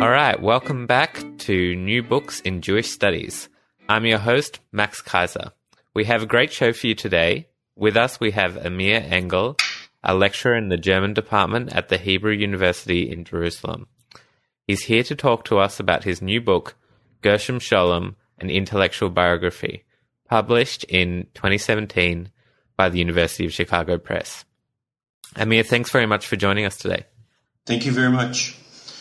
All right, welcome back to New Books in Jewish Studies. I'm your host, Max Kaiser. We have a great show for you today. With us, we have Amir Engel, a lecturer in the German department at the Hebrew University in Jerusalem. He's here to talk to us about his new book, Gershom Scholem, An Intellectual Biography, published in 2017 by the University of Chicago Press. Amir, thanks very much for joining us today. Thank you very much.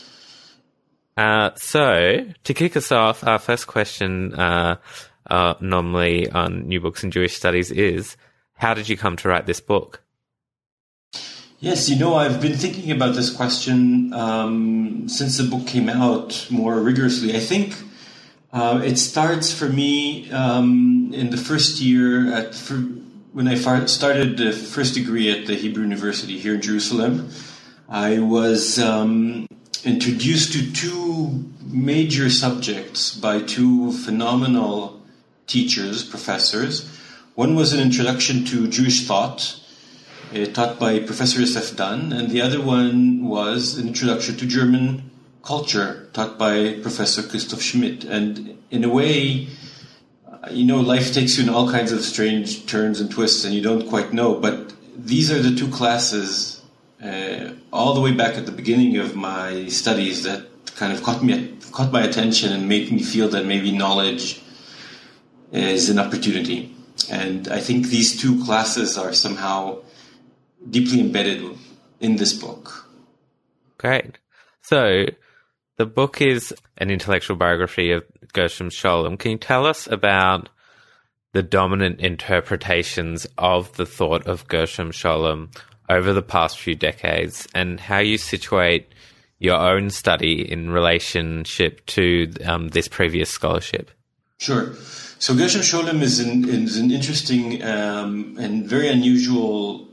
So, to kick us off, our first question normally on New Books in Jewish Studies is, how did you come to write this book? Yes, I've been thinking about this question since the book came out more rigorously. I think it starts for me in the first year when I started the first degree at the Hebrew University here in Jerusalem. I was introduced to two major subjects by two phenomenal teachers, professors. One was an introduction to Jewish thought, taught by Professor Yosef Dan, and the other one was an introduction to German culture, taught by Professor Christoph Schmidt. And in a way, life takes you in all kinds of strange turns and twists, and you don't quite know. But these are the two classes, all the way back at the beginning of my studies, that kind of caught my attention and made me feel that maybe knowledge is an opportunity. And I think these two classes are somehow deeply embedded in this book. Great. So, the book is an intellectual biography of Gershom Scholem. Can you tell us about the dominant interpretations of the thought of Gershom Scholem over the past few decades, and how you situate your own study in relationship to this previous scholarship? Sure. So Gershom Scholem is an interesting and very unusual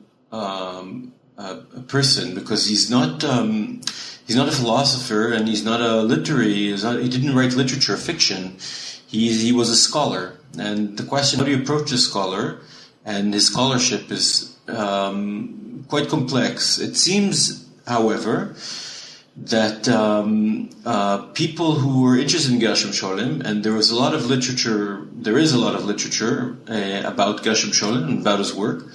person, because he's not a philosopher, and he's not a literary. He didn't write literature, fiction. He was a scholar, and the question: how do you approach a scholar? And his scholarship is quite complex. It seems, however, that people who were interested in Gershom Scholem, and there is a lot of literature about Gershom Scholem and about his work,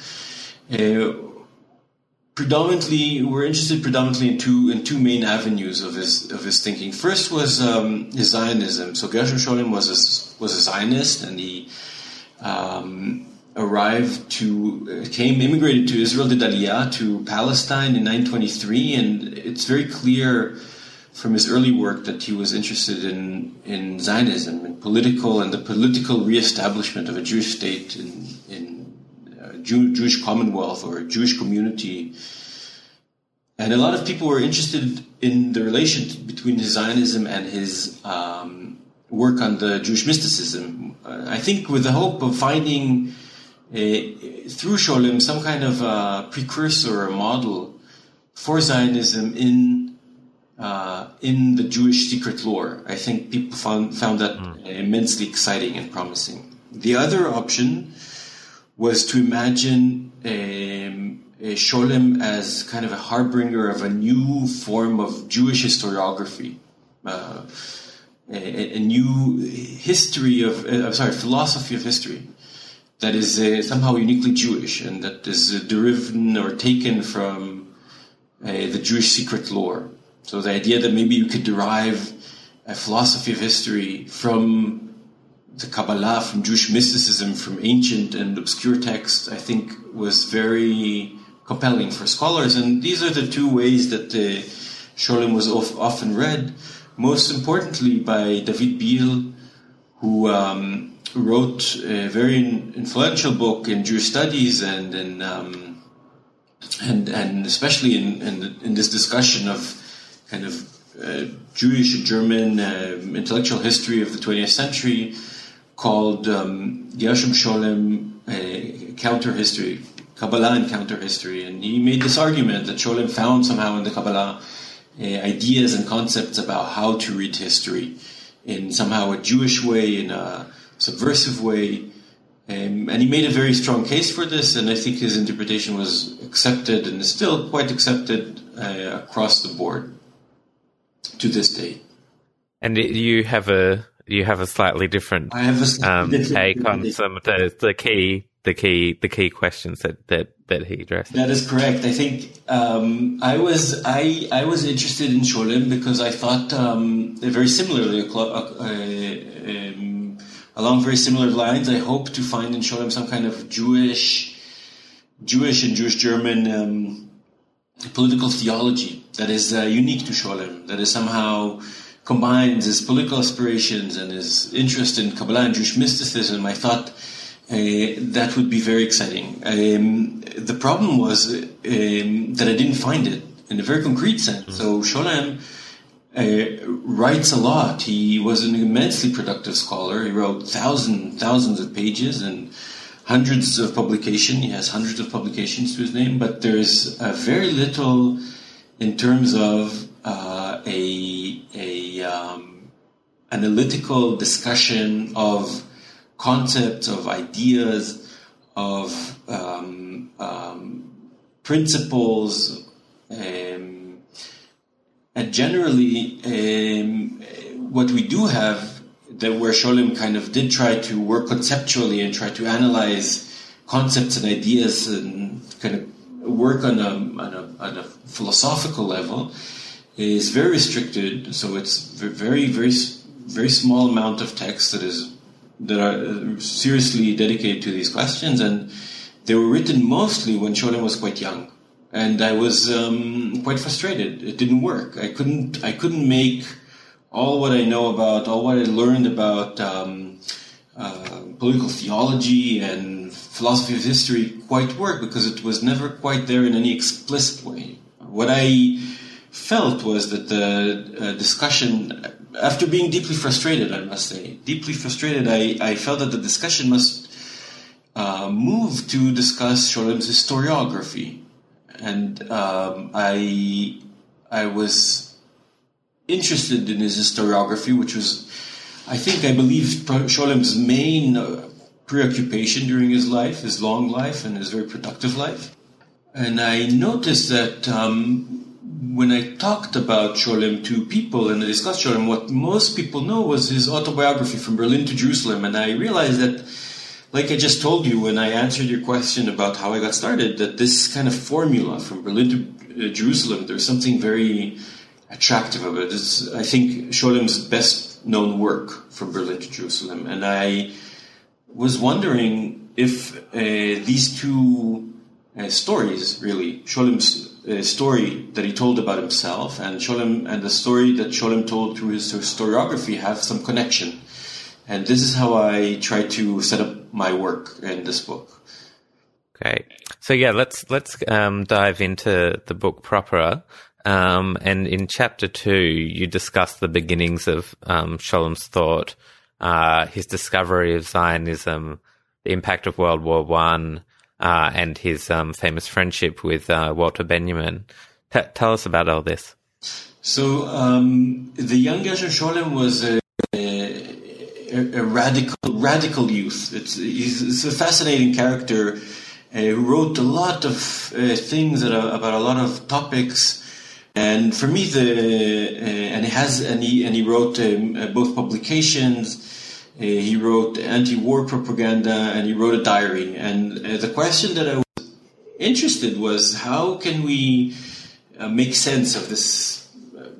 were interested predominantly in two main avenues of his thinking. First was his Zionism. So Gershom Scholem was a Zionist, and he immigrated to Israel, did Aliyah to Palestine in 923, and it's very clear from his early work that he was interested in Zionism and the political reestablishment of a Jewish state in Jewish Commonwealth or a Jewish community. And a lot of people were interested in the relation between his Zionism and his work on the Jewish mysticism. I think with the hope of finding through Scholem some kind of precursor or model for Zionism in the Jewish secret lore. I think people found that immensely exciting and promising. The other option was to imagine Scholem as kind of a harbinger of a new form of Jewish historiography, a new philosophy of history that is somehow uniquely Jewish, and that is derived or taken from the Jewish secret lore. So the idea that maybe you could derive a philosophy of history from the Kabbalah, from Jewish mysticism, from ancient and obscure texts, I think was very compelling for scholars. And these are the two ways that Scholem was often read, most importantly by David Biel, who wrote a very influential book in Jewish studies and especially in this discussion of kind of Jewish and German intellectual history of the 20th century, called Gershom Scholem Counter History, Kabbalah and Counter History. And he made this argument that Scholem found somehow in the Kabbalah ideas and concepts about how to read history in somehow a Jewish way, in a subversive way. And he made a very strong case for this, and I think his interpretation was accepted and is still quite accepted across the board to this day. And you have a slightly different I have a slightly different take on some of the key questions that he addressed. That is correct. I think I was interested in Sholem because I thought very similarly along very similar lines. I hope to find in Sholem some kind of Jewish and Jewish German political theology that is unique to Sholem, that is somehow combines his political aspirations and his interest in Kabbalah and Jewish mysticism. I thought that would be very exciting. The problem was that I didn't find it in a very concrete sense. So Sholem writes a lot. He was an immensely productive scholar. He wrote thousands of pages and hundreds of publications. He has hundreds of publications to his name, but there's very little in terms of analytical discussion of concepts, of ideas, of principles, and generally what we do have, that where Sholem kind of did try to work conceptually and try to analyze concepts and ideas and kind of work on a philosophical level, is very restricted. So it's very small amount of text that are seriously dedicated to these questions, and they were written mostly when Sholem was quite young, and I was quite frustrated. It didn't work. I couldn't make all what I know about, all what I learned about political theology and philosophy of history quite work, because it was never quite there in any explicit way. What I felt was that the discussion, after being deeply frustrated, I must say, I felt that the discussion must move to discuss Sholem's historiography. And I was interested in his historiography, which was, I believe, Sholem's main preoccupation during his life, his long life, and his very productive life. And I noticed that when I talked about Sholem to people and I discussed Sholem, what most people know was his autobiography, From Berlin to Jerusalem. And I realized that, like I just told you when I answered your question about how I got started, that this kind of formula, From Berlin to Jerusalem, there's something very attractive of it. It's, I think, Sholem's best known work, From Berlin to Jerusalem. And I was wondering if these two stories, really, Sholem's story that he told about himself and the story that Sholem told through his historiography, have some connection. And this is how I try to set up my work in this book. Okay. So yeah, let's dive into the book proper. And in chapter 2, you discuss the beginnings of Sholem's thought, his discovery of Zionism, the impact of World War I, and his famous friendship with Walter Benjamin. Tell us about all this. So the young Gershom Sholem was a radical youth. He's a fascinating character who wrote a lot of things about a lot of topics. And for me, he wrote both publications. He wrote anti-war propaganda, and he wrote a diary. And the question that I was interested was, how can we make sense of this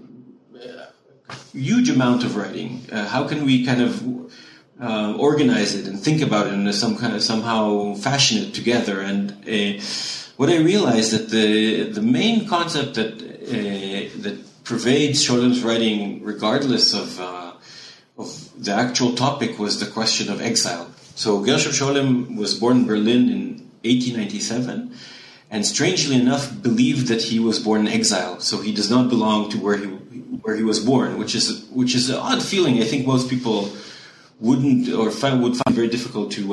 huge amount of writing? How can we kind of organize it and think about it in somehow fashion it together? And what I realized that the main concept that pervades Sholem's writing, regardless of the actual topic, was the question of exile. So Gershom Sholem was born in Berlin in 1897, and strangely enough believed that he was born in exile. So he does not belong to where he was born, which is an odd feeling. I think most people would find very difficult to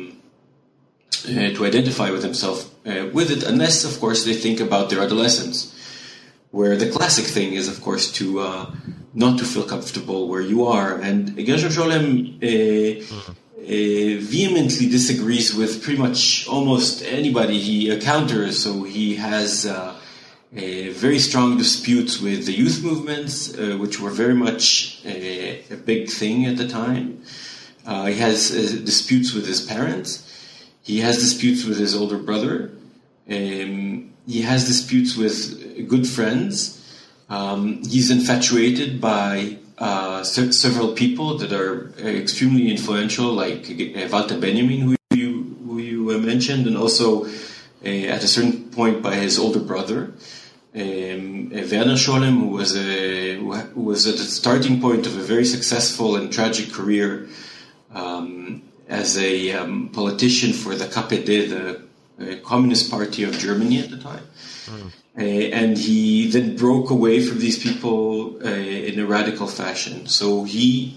identify with himself with it, unless, of course, they think about their adolescence, where the classic thing is, of course, to not to feel comfortable where you are. And Gershom Sholem vehemently disagrees with pretty much almost anybody he encounters. So he has very strong disputes with the youth movements, which were very much a big thing at the time. He has disputes with his parents. He has disputes with his older brother. He has disputes with good friends. He's infatuated by several people that are extremely influential, like Walter Benjamin, who you mentioned, and also at a certain point by his older brother, Werner Scholem, who was at the starting point of a very successful and tragic career as a politician for the KPD, the Communist Party of Germany at the time. And he then broke away from these people in a radical fashion. So he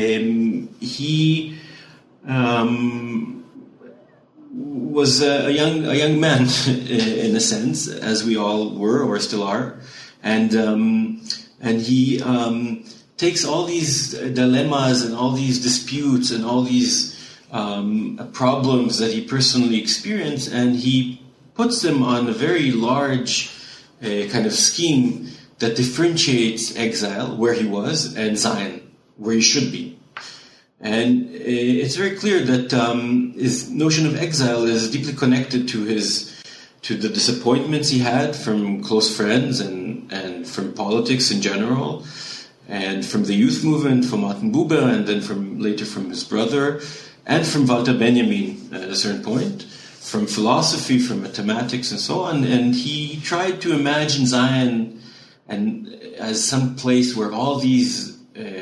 was a young man in a sense, as we all were or still are, and he takes all these dilemmas and all these disputes and all these problems that he personally experienced, and he puts them on a very large kind of scheme that differentiates exile, where he was, and Zion, where he should be. And it's very clear that his notion of exile is deeply connected to the disappointments he had from close friends and from politics in general, and from the youth movement, from Martin Buber, and then later from his brother, and from Walter Benjamin at a certain point, from philosophy, from mathematics, and so on. And he tried to imagine Zion as some place where all these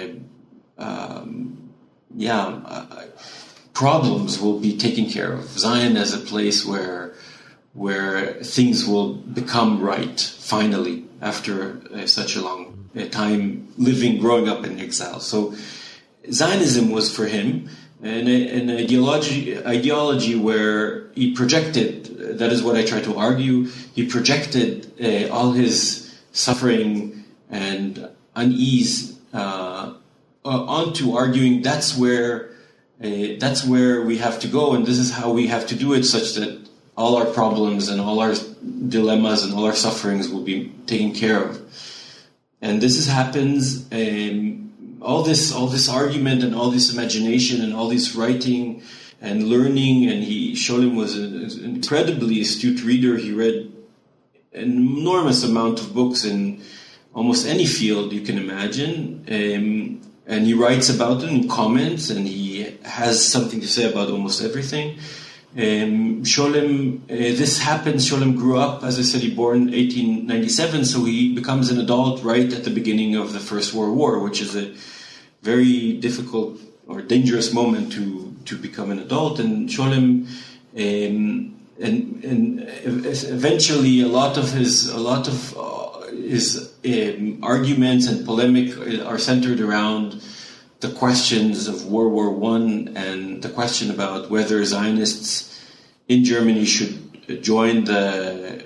problems will be taken care of. Zion as a place where things will become right, finally, after such a long time growing up in exile. So Zionism was for him an ideology where he projected, that is what I try to argue, he projected all his suffering and unease onto arguing that's where we have to go, and this is how we have to do it, such that all our problems and all our dilemmas and all our sufferings will be taken care of. And this happens. All this argument and all this imagination and all this writing and learning, and Scholem was an incredibly astute reader. He read an enormous amount of books in almost any field you can imagine. And he writes about them, he comments, and he has something to say about almost everything. Scholem, this happens. Scholem grew up, as I said, he born 1897, so he becomes an adult right at the beginning of the First World War, which is a very difficult or dangerous moment to become an adult. And Scholem, and eventually, a lot of his arguments and polemic are centered around the questions of World War I and the question about whether Zionists in Germany should join the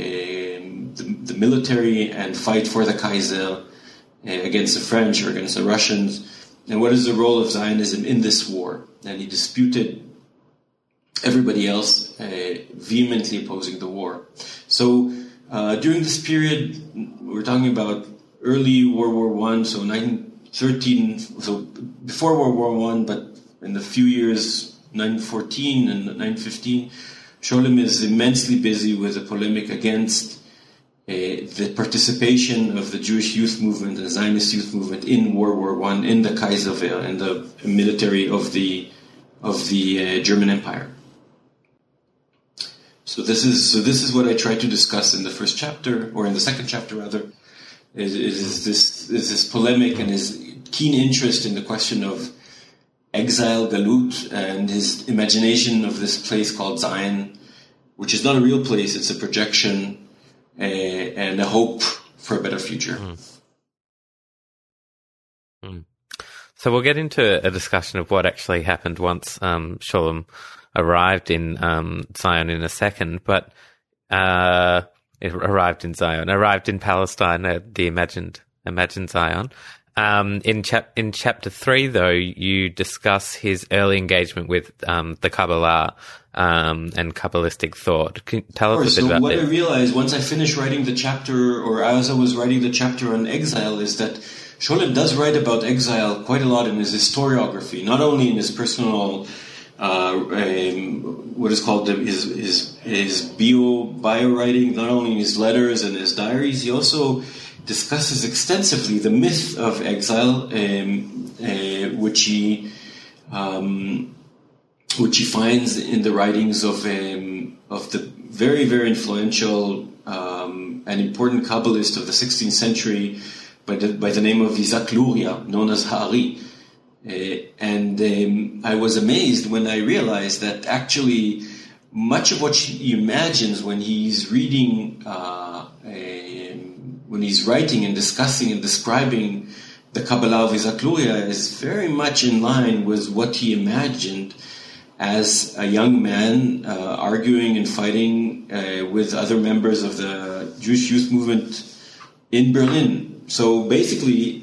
military and fight for the Kaiser against the French or against the Russians, and what is the role of Zionism in this war. And he disputed everybody else vehemently opposing the war. So during this period, we're talking about early World War I, so 1913, so before World War I, but in the few years 1914 and 1915, Scholem is immensely busy with a polemic against the participation of the Jewish youth movement, the Zionist youth movement in World War I, in the Kaiserwehr, in the military of the German Empire. So this is what I try to discuss in the first chapter, or in the second chapter rather, is this polemic and his keen interest in the question of exile, Galut, and his imagination of this place called Zion, which is not a real place, it's a projection and a hope for a better future. So we'll get into a discussion of what actually happened once Scholem arrived in Zion in a second, but arrived in Palestine, the imagined Zion. In chapter 3, though, you discuss his early engagement with the Kabbalah and Kabbalistic thought. Can you tell us a bit about what this? I realized once I finished writing the chapter, or as I was writing the chapter on exile, is that Scholem does write about exile quite a lot in his historiography, not only in his personal, what is called his bio writing, not only in his letters and his diaries. He also discusses extensively the myth of exile, which he finds in the writings of the very, very influential and important Kabbalist of the 16th century by the name of Isaac Luria, known as Ha'ari. And I was amazed when I realized that actually much of what he imagines when he's reading, when he's writing and discussing and describing the Kabbalah of Isaac Luria is very much in line with what he imagined as a young man arguing and fighting with other members of the Jewish youth movement in Berlin. So basically,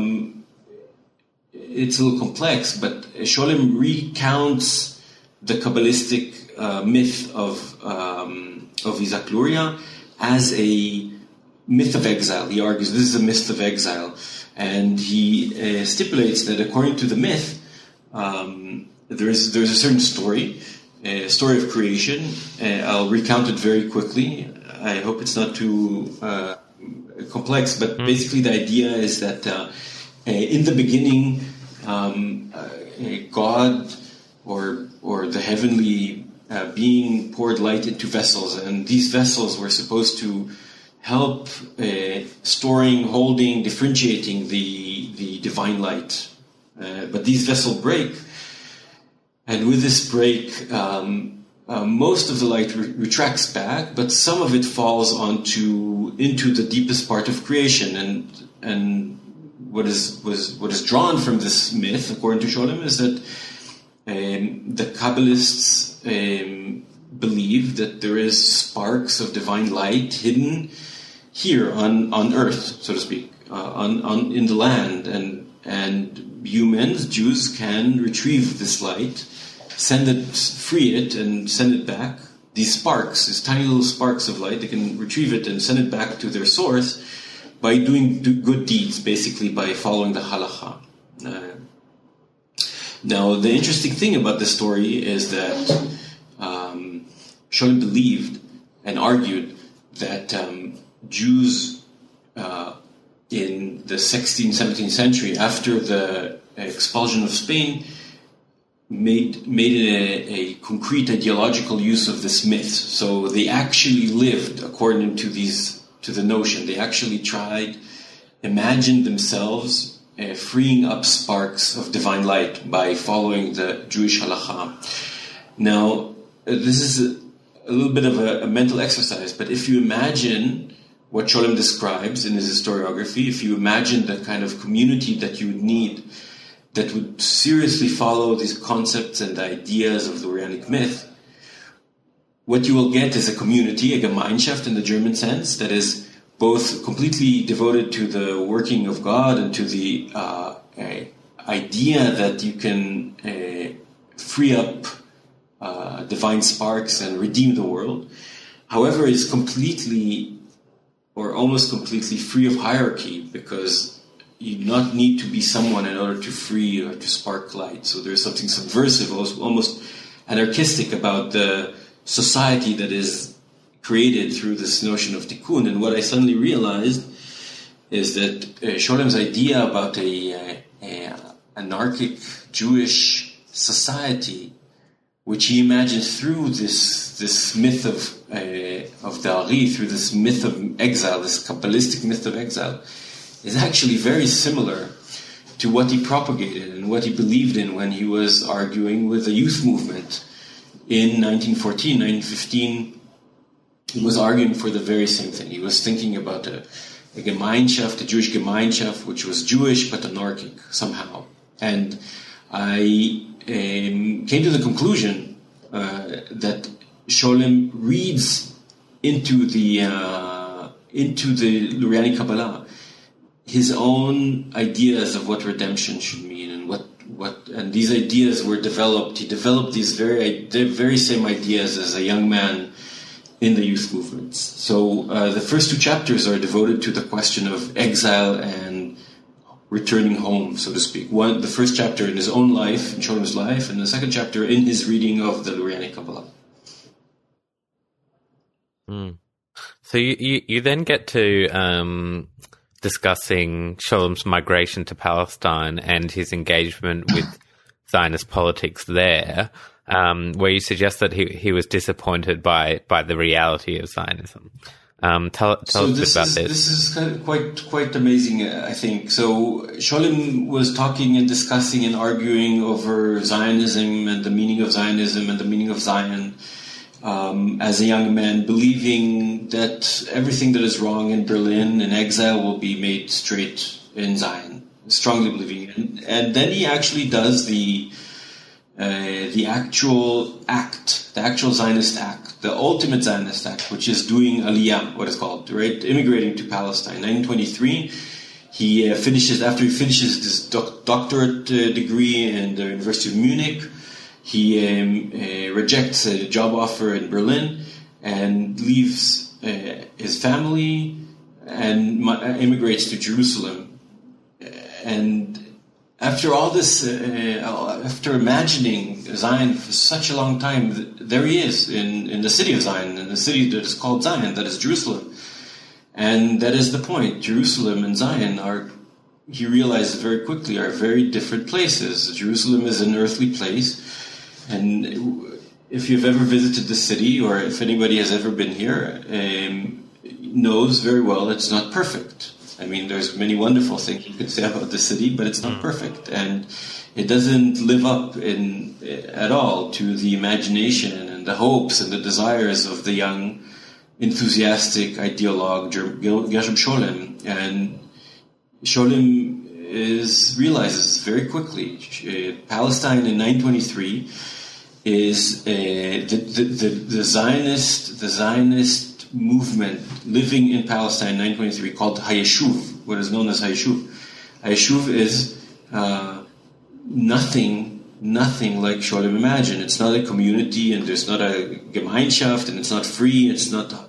it's a little complex, but Scholem recounts the Kabbalistic myth of Isaac Luria as a myth of exile. He argues this is a myth of exile, and he stipulates that according to the myth, there's a certain story, a story of creation. I'll recount it very quickly. I hope it's not too complex, but basically the idea is that in the beginning, God or the heavenly being poured light into vessels, and these vessels were supposed to help storing, holding, differentiating the divine light. But these vessels break, and with this break, most of the light retracts back, but some of it falls into the deepest part of creation. And what is drawn from this myth, according to Scholem, is that the Kabbalists believe that there is sparks of divine light hidden here on earth, so to speak, in the land, and humans, Jews, can retrieve this light, free it, and send it back. These sparks, these tiny little sparks of light, they can retrieve it and send it back to their source by doing good deeds, basically by following the halakha. Now, the interesting thing about this story is that Scholem believed and argued that Jews in the 16th, 17th century, after the expulsion of Spain, made a concrete ideological use of this myth. So they actually lived according to the notion. They actually imagined themselves freeing up sparks of divine light by following the Jewish halakha. Now, this is a little bit of a mental exercise, but if you imagine what Scholem describes in his historiography, if you imagine the kind of community that you would need that would seriously follow these concepts and ideas of the Orianic myth, what you will get is a community, a Gemeinschaft in the German sense, that is both completely devoted to the working of God and to the idea that you can free up divine sparks and redeem the world. However, is completely or almost completely free of hierarchy, because you do not need to be someone in order to free or to spark light. So there's something subversive, almost anarchistic about the society that is created through this notion of tikkun. And what I suddenly realized is that Scholem's idea about a anarchic Jewish society, which he imagines through this myth of Da'ari, through this myth of exile, this Kabbalistic myth of exile, is actually very similar to what he propagated and what he believed in when he was arguing with the youth movement in 1914, 1915. He was arguing for the very same thing. He was thinking about a Gemeinschaft, a Jewish Gemeinschaft, which was Jewish but anarchic somehow. And I came to the conclusion that Scholem reads into the Luriani Kabbalah his own ideas of what redemption should mean, and and these ideas were developed. He developed the very same ideas as a young man in the youth movements. So the first two chapters are devoted to the question of exile and returning home, so to speak. The first chapter in his own life, in Scholem's life, and the second chapter in his reading of the Lurianic Kabbalah. So you then get to discussing Scholem's migration to Palestine and his engagement with Zionist politics there, where you suggest that he was disappointed by the reality of Zionism. Tell us a bit about this. This is kind of quite amazing, I think. So Scholem was talking and discussing and arguing over Zionism and the meaning of Zionism and the meaning of Zion. As a young man, believing that everything that is wrong in Berlin and exile will be made straight in Zion, strongly believing it. And then he actually does the actual act, the actual Zionist act, the ultimate Zionist act, which is doing Aliyah, what it's called, right? Immigrating to Palestine. 1923, after he finishes his doctorate degree in the University of Munich, he rejects a job offer in Berlin and leaves his family and immigrates to Jerusalem. And after all this, after imagining Zion for such a long time, there he is in the city of Zion, in the city that is called Zion, that is Jerusalem. And that is the point. Jerusalem and Zion he realizes very quickly, are very different places. Jerusalem is an earthly place. And if you've ever visited the city, or if anybody has ever been here, knows very well it's not perfect. I mean, there's many wonderful things you could say about the city, but it's not perfect. And it doesn't live up at all to the imagination and the hopes and the desires of the young, enthusiastic ideologue Gershom Scholem. And Scholem realizes very quickly, Palestine in 923 is the Zionist movement living in Palestine in 923 called Hayeshuv, what is known as Hayeshuv. Hayeshuv is nothing like Scholem imagined. It's not a community, and there's not a Gemeinschaft, and it's not free. It's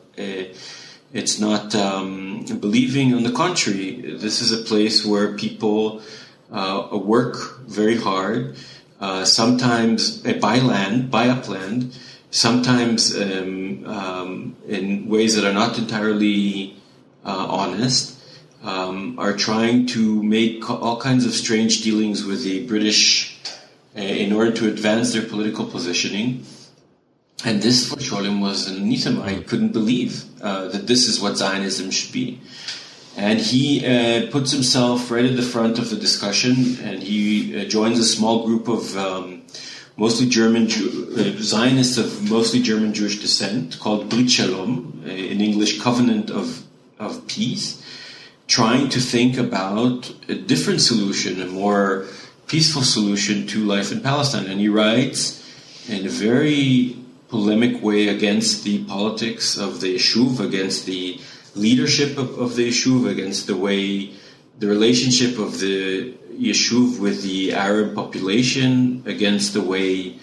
not believing. On the contrary, this is a place where people work very hard. Sometimes buy up land, sometimes in ways that are not entirely honest, are trying to make all kinds of strange dealings with the British in order to advance their political positioning. And this, for Scholem, was an anathema. I couldn't believe that this is what Zionism should be. And he puts himself right at the front of the discussion, and he joins a small group of mostly German Zionists of mostly German Jewish descent called Brit Shalom, in English, Covenant of Peace, trying to think about a different solution, a more peaceful solution to life in Palestine. And he writes in a very polemic way against the politics of the Yeshuv, against the leadership of the Yeshuv, against the relationship of the Yeshuv with the Arab population, against the way,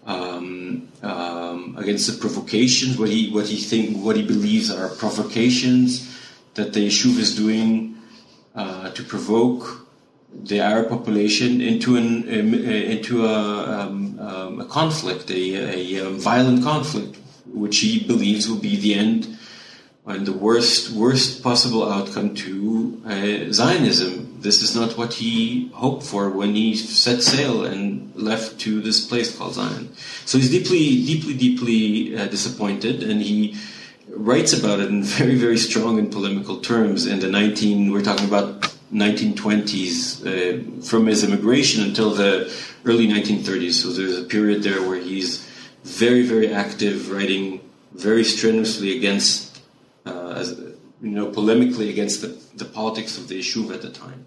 against the provocations, what he believes are provocations that the Yeshuv is doing to provoke the Arab population into a conflict, a violent conflict, which he believes will be the end and the worst possible outcome to Zionism. This is not what he hoped for when he set sail and left to this place called Zion. So he's deeply disappointed, and he writes about it in very, very strong and polemical terms in we're talking about 1920s, from his immigration until the early 1930s. So there's a period there where he's very, very active, writing very strenuously against, polemically against the politics of the Yeshuv at the time.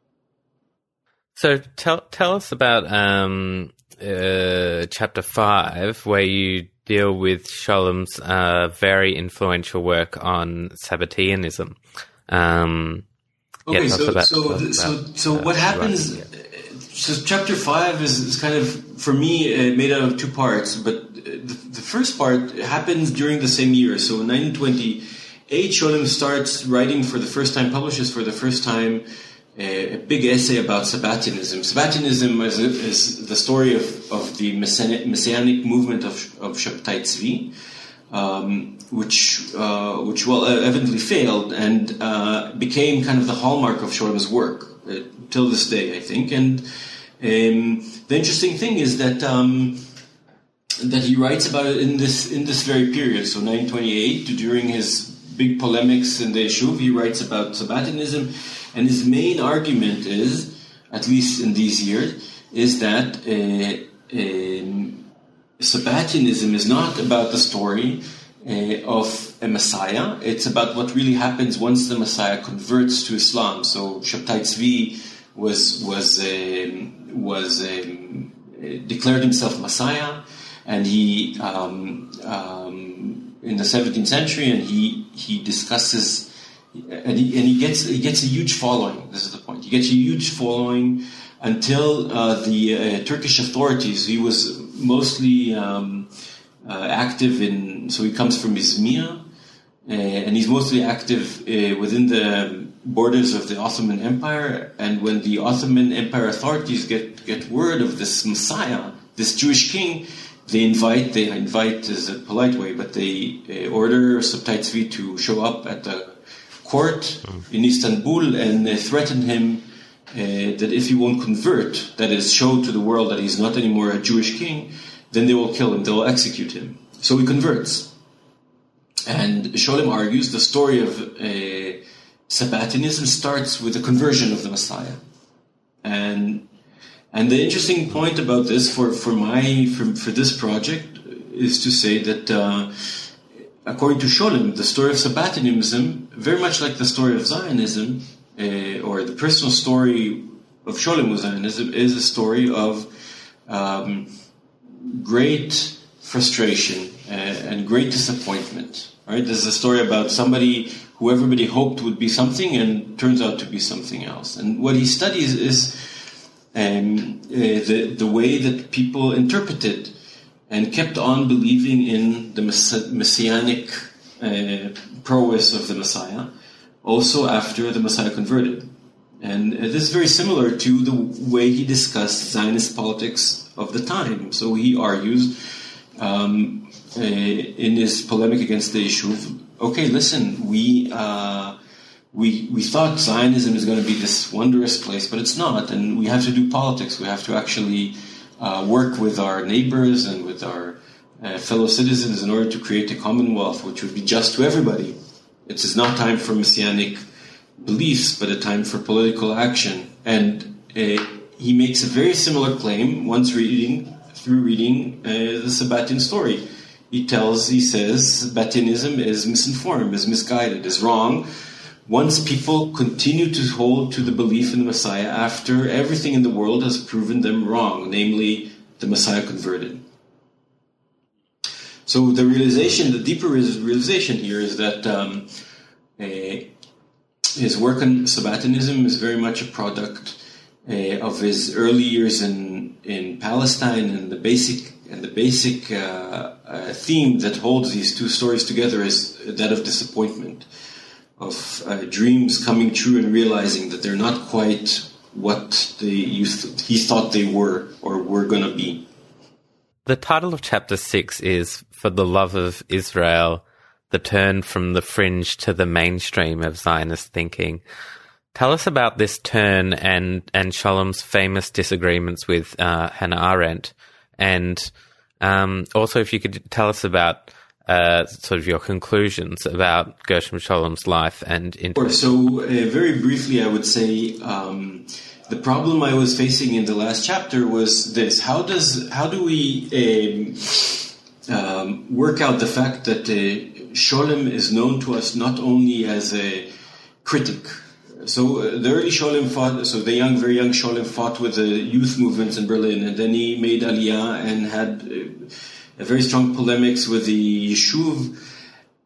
So tell us about chapter 5, where you deal with Scholem's very influential work on Sabbateanism. Okay, so what happens? So chapter 5 is kind of, for me, made out of two parts. But the first part happens during the same year. So in 1928, Sholem starts writing for the first time, publishes for the first time a big essay about Sabbatianism. Sabbatianism is the story of the messianic movement of Shabtai Tzvi. Which evidently failed and became kind of the hallmark of Sholem's work till this day, I think. And the interesting thing is that he writes about it in this very period. So 1928, during his big polemics in the Yeshuv, he writes about Sabbatianism, and his main argument is, at least in these years, is that Sabbatianism is not about the story of a Messiah. It's about what really happens once the Messiah converts to Islam. So Shabtai Tzvi was declared himself Messiah, and he in the 17th century, and he discusses, and he gets a huge following. This is the point. He gets a huge following until the Turkish authorities. He was mostly active in, so he comes from Izmir, and he's mostly active within the borders of the Ottoman Empire. And when the Ottoman Empire authorities get word of this Messiah, this Jewish king, they invite is a polite way, but they order Shabtai Tzvi to show up at the court in Istanbul, and they threaten him that if he won't convert, that is, show to the world that he's not anymore a Jewish king, then they will kill him, they will execute him. So he converts. And Sholem argues the story of Sabbatianism starts with the conversion of the Messiah. And the interesting point about this for this project is to say that according to Sholem, the story of Sabbatianism, very much like the story of Zionism, or the personal story of Sholem with Zionism, is a story of great frustration and great disappointment. Right? This is a story about somebody who everybody hoped would be something and turns out to be something else. And what he studies is the way that people interpreted and kept on believing in the messianic prowess of the Messiah, also after the Messiah converted. And this is very similar to the way he discussed Zionist politics of the time. So he argues in his polemic against the Yeshuv, okay, listen, we thought Zionism is going to be this wondrous place, but it's not, and we have to do politics. We have to actually work with our neighbors and with our fellow citizens in order to create a commonwealth which would be just to everybody. It is not time for messianic beliefs, but a time for political action. And he makes a very similar claim once reading the Sabbatian story. He says Sabbatianism is misinformed, is misguided, is wrong. Once people continue to hold to the belief in the Messiah after everything in the world has proven them wrong, namely the Messiah converted. So the deeper realization here is that his work on Sabbatianism is very much a product of his early years in Palestine, and the basic theme that holds these two stories together is that of disappointment, of dreams coming true and realizing that they're not quite what he thought they were or were going to be. The title of Chapter 6 is For the Love of Israel, the turn from the fringe to the mainstream of Zionist thinking. Tell us about this turn and Sholem's famous disagreements with Hannah Arendt, and also if you could tell us about sort of your conclusions about Gershom Sholem's life and interest. So very briefly, I would say the problem I was facing in the last chapter was this: how do we work out the fact that Sholem is known to us not only as a critic? So the early Sholem very young Sholem fought with the youth movements in Berlin, and then he made Aliyah and had a very strong polemics with the Yeshuv.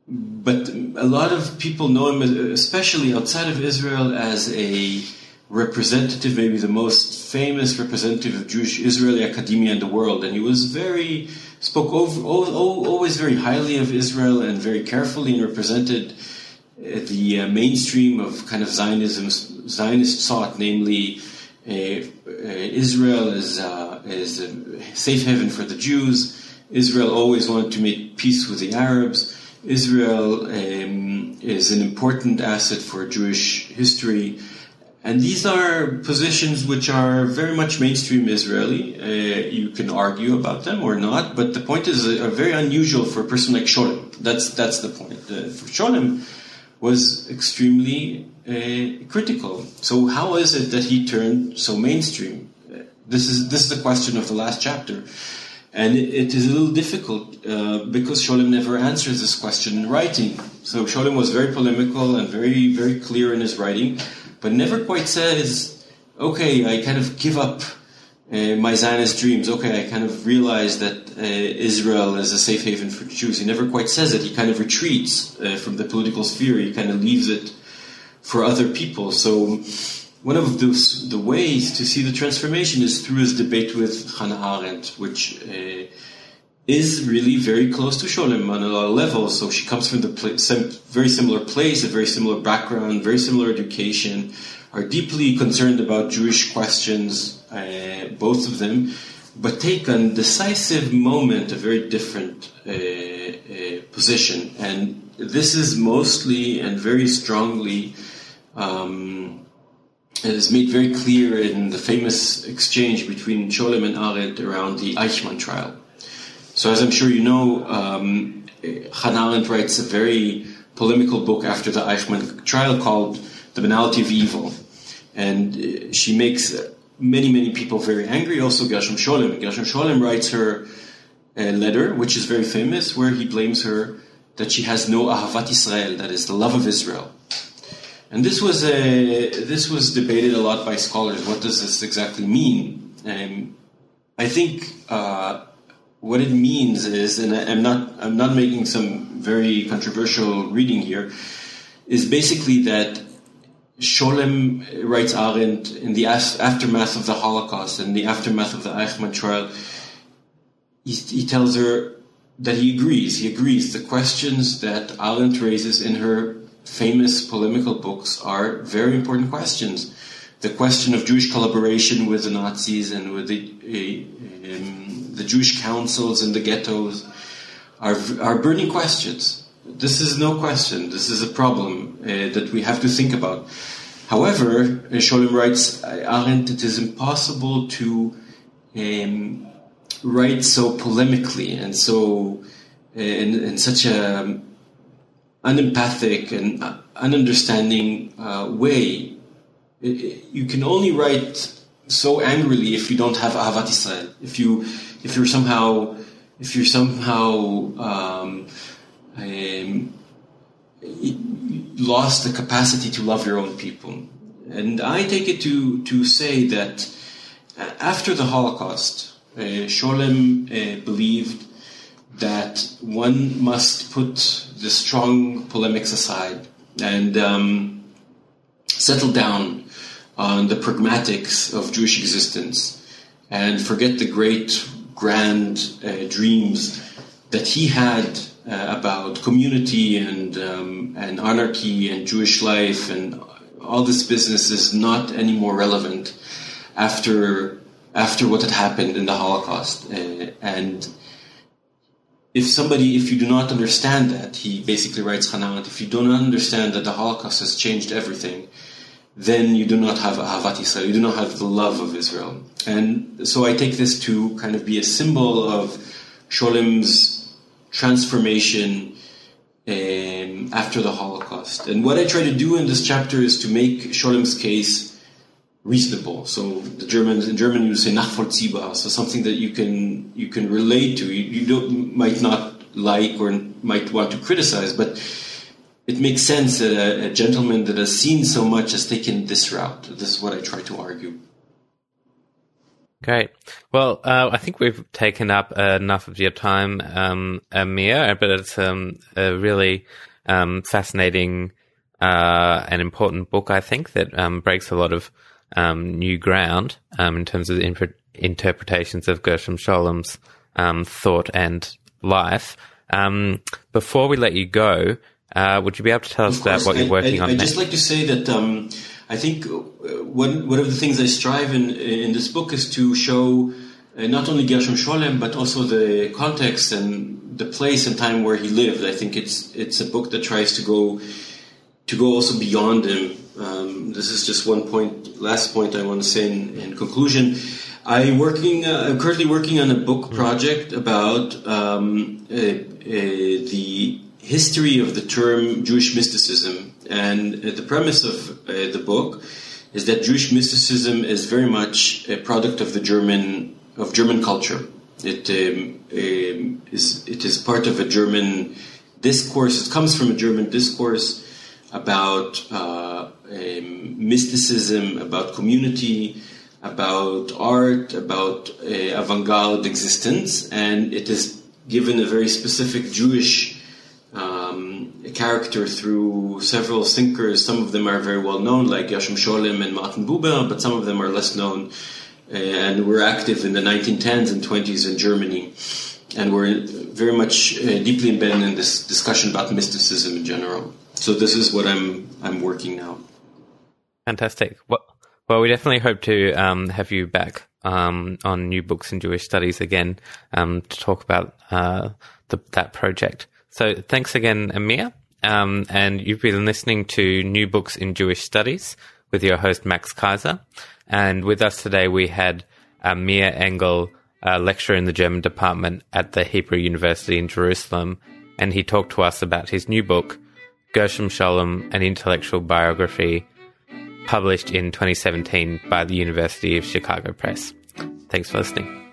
but a lot of people know him, especially outside of Israel, as a representative, maybe the most famous representative of Jewish Israeli academia in the world. And he was spoke always very highly of Israel and very carefully, and represented the mainstream of kind of Zionist thought, namely Israel is a safe haven for the Jews. Israel always wanted to make peace with the Arabs. Israel is an important asset for Jewish history. And these are positions which are very much mainstream Israeli. You can argue about them or not, but the point is are very unusual for a person like Sholem. That's the point. For Sholem was extremely critical. So how is it that he turned so mainstream? This is the question of the last chapter. And it is a little difficult because Sholem never answers this question in writing. So Sholem was very polemical and very, very clear in his writing, but never quite says, okay, I kind of give up my Zionist dreams. Okay, I kind of realize that Israel is a safe haven for Jews. He never quite says it. He kind of retreats from the political sphere. He kind of leaves it for other people. So one of the ways to see the transformation is through his debate with Hannah Arendt, which is really very close to Sholem on a lot of levels. So she comes from very similar place, a very similar background, very similar education, are deeply concerned about Jewish questions, both of them, but take on decisive moment a very different position. And this is mostly and very strongly it is made very clear in the famous exchange between Sholem and Arendt around the Eichmann trial. So as I'm sure you know, Hannah Arendt writes a very polemical book after the Eichmann trial called The Banality of Evil. And she makes many, many people very angry, also Gershom Sholem. Gershom Sholem writes her a letter, which is very famous, where he blames her that she has no Ahavat Israel, that is the love of Israel. And this was debated a lot by scholars. What does this exactly mean? I think what it means is, and I'm not making some very controversial reading here, is basically that Sholem, writes Arendt, in the aftermath of the Holocaust and the aftermath of the Eichmann trial, he tells her that he agrees. He agrees. The questions that Arendt raises in her famous polemical books are very important questions. The question of Jewish collaboration with the Nazis and with the Jewish councils and the ghettos are burning questions. This is no question. This is a problem that we have to think about. However, Sholem writes, Arendt, it is impossible to write so polemically and so in such a unempathic and ununderstanding way. You can only write so angrily if you don't have Ahavat Israel. If you're somehow lost the capacity to love your own people. And I take it to say that after the Holocaust, Sholem believed that one must put the strong polemics aside and settle down on the pragmatics of Jewish existence and forget the great, grand dreams that he had about community and anarchy and Jewish life, and all this business is not any more relevant after what had happened in the Holocaust. And if you do not understand that, he basically writes Hannah Arendt, if you do not understand that the Holocaust has changed everything, then you do not have Ahavat Israel, you do not have the love of Israel. And so I take this to kind of be a symbol of Sholem's transformation after the Holocaust. And what I try to do in this chapter is to make Sholem's case reasonable. So in German you say nachvollziehbar, so something that you can relate to. You might not like or might want to criticize, but it makes sense that a gentleman that has seen so much has taken this route. This is what I try to argue. Great. Well, I think we've taken up enough of your time, Amir, but it's a really fascinating and important book, I think, that breaks a lot of new ground in terms of interpretations of Gershom Scholem's thought and life. Before we let you go, would you be able to tell us about what you're working on I'd next? just like to say that I think one of the things I strive in this book is to show not only Gershom Scholem, but also the context and the place and time where he lived. I think it's a book that tries to go also beyond him. This is just last point I want to say in conclusion. I'm currently working on a book project about the history of the term Jewish mysticism. And the premise of the book is that Jewish mysticism is very much a product of German culture. It is part of a German discourse. It comes from a German discourse about mysticism, about community, about art, about avant-garde existence, and it is given a very specific Jewish character through several thinkers. Some of them are very well known, like Gershom Scholem and Martin Buber, but some of them are less known and were active in the 1910s and 20s in Germany, and were very much deeply embedded in this discussion about mysticism in general. So this is what I'm working now. Fantastic. Well, we definitely hope to have you back on New Books in Jewish Studies again to talk about that project. So thanks again, Amir. And you've been listening to New Books in Jewish Studies with your host, Max Kaiser. And with us today, we had Amir Engel, a lecturer in the German department at the Hebrew University in Jerusalem. And he talked to us about his new book, Gershom Scholem, An Intellectual Biography, published in 2017 by the University of Chicago Press. Thanks for listening.